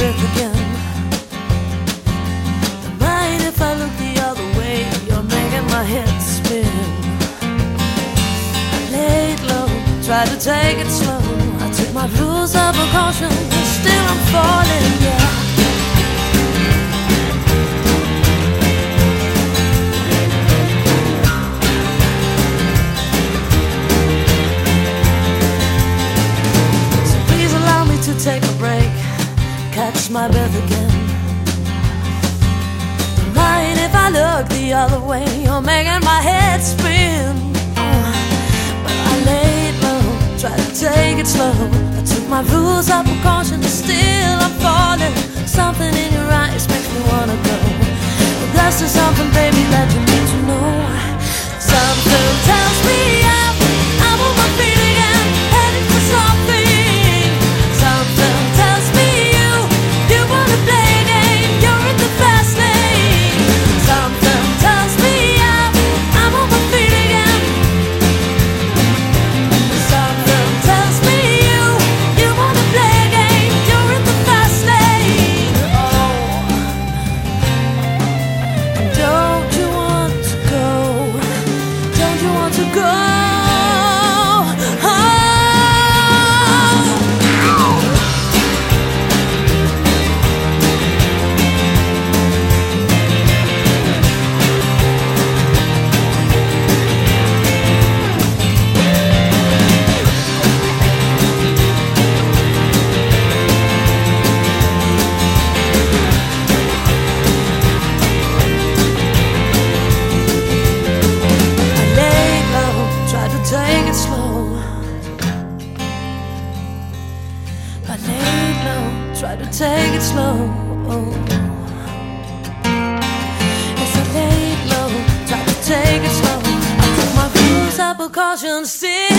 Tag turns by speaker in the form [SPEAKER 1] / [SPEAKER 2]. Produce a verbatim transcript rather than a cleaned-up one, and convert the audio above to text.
[SPEAKER 1] breath again. Don't mind if I look the other way, you're making my head spin. I laid low, tried to take it slow. I took my rules of precaution, but still I'm falling, yeah. Take a break, catch my breath again. Don't mind if I look the other way, you're making my head spin. Oh, but I laid low, tried to take it slow. I took my rules of precaution, but still I'm falling. Something in your eyes makes me wanna go. But that's just something, baby, that you need to know. Something tells me I'm, I'm on my feet again, heading for something. Try to take it slow. Yes, I laid low, try to take it slow. I took my rules of precaution still.